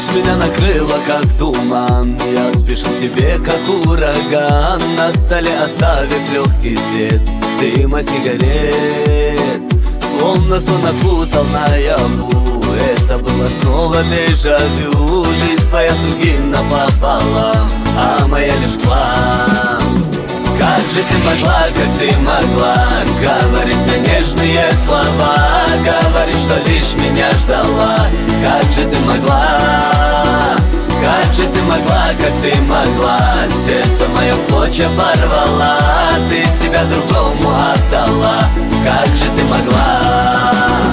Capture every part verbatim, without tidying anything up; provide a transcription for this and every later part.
меня накрыло, как туман. Я спешу к тебе, как ураган. На столе оставив легкий след дыма сигарет, словно сон окутал наяву. Это было снова дежавю. Жизнь твоя другим напополам, а моя лишь хлам. Как же ты могла, как ты могла говорить мне нежные слова, говорить, что лишь меня ждала? Как же ты могла, как же ты могла, как ты могла? Сердце мое в клочья порвала, ты себя другому отдала. Как же ты могла?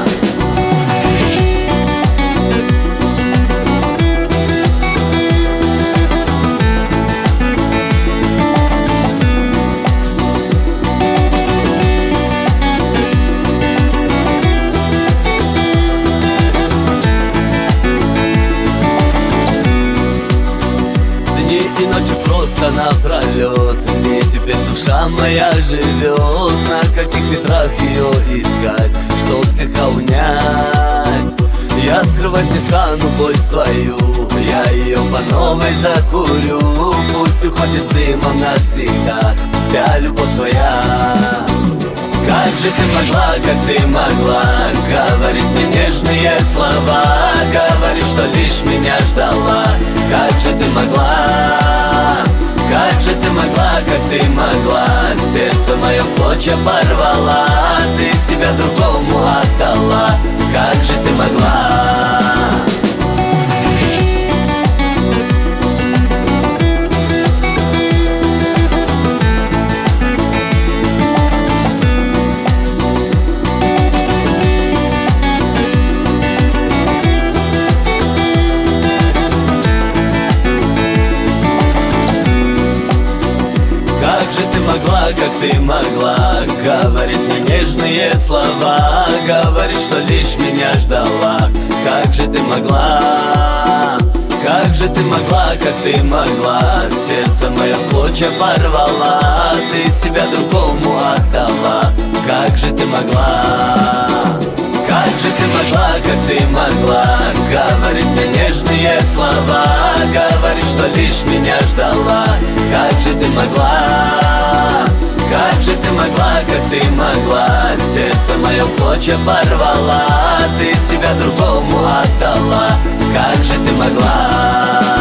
И ночью просто напролет, где теперь душа моя живет. На каких ветрах ее искать, чтоб стиха унять? Я скрывать не стану боль свою, я ее по новой закурю. Пусть уходит с дымом навсегда вся любовь твоя. Как же ты могла, как ты могла говорить мне нежные слова, говорить, что лишь меня ждала? Как же ты могла, как же ты могла, как ты могла? Сердце мое в клочья порвала, ты себя другому отдала. Как же ты могла? Как же ты могла, как ты могла говорить мне нежные слова, говорить, что лишь меня ждала? Как же ты могла, как же ты могла, как ты могла? Сердце мое в клочья порвала, ты себя другому отдала. Как же ты могла, как же ты могла, как ты могла говорить мне нежные слова, говорить, что лишь меня ждала? Как же ты могла, как же ты могла, как ты могла? Сердце мое в клочья порвала, ты себя другому отдала. Как же ты могла?